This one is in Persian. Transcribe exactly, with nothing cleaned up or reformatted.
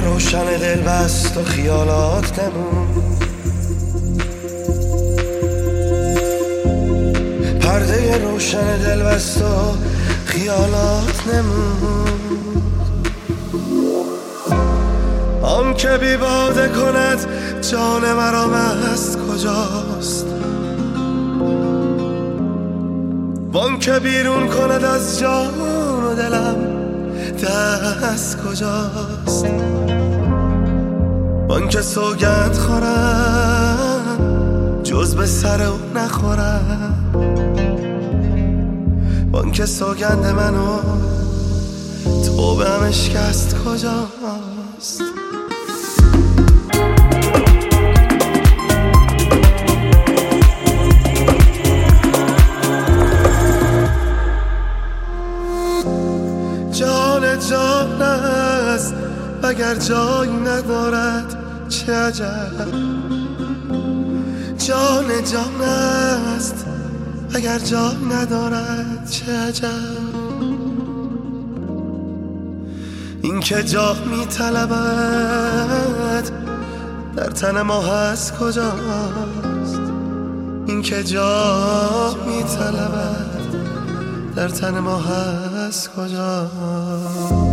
روشن دل بست و خیالات نمون، پرده روشن دل بست و خیالات نمون. آن که بی باده کند جان مرا مست کجاست، وان که بیرون کند از جان و دلم دست کجاست. وان که سوگند خورم جز به سر او نخورم، وان که سوگند منو توبه هم اشکست کجاست. جان جان است اگر جایی ندارد چه عجب، جان جان است اگر جای ندارد چه عجب. این که جا می طلبد در تن ما هست کجاست، این که جا می طلبد در تن ما هست کجاست.